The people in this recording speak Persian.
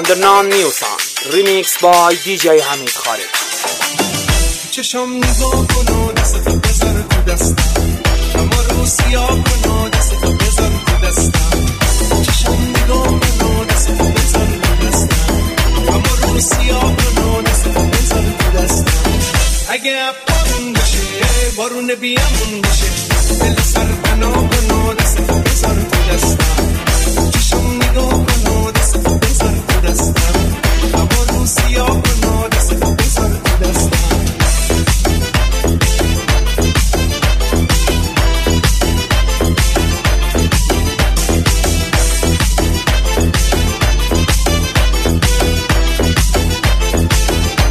under non-new song remixed by DJ حمید خارج. چشم نگاه کن و دستتو بذار تو دستم، اما رو سیاه کن و دستتو بذار تو دستم. چشم نگاه کن و دستتو بذار تو دستم، اما رو سیاه کن و دستتو بذار تو دستم. اگه بارون بشه بارون بیامون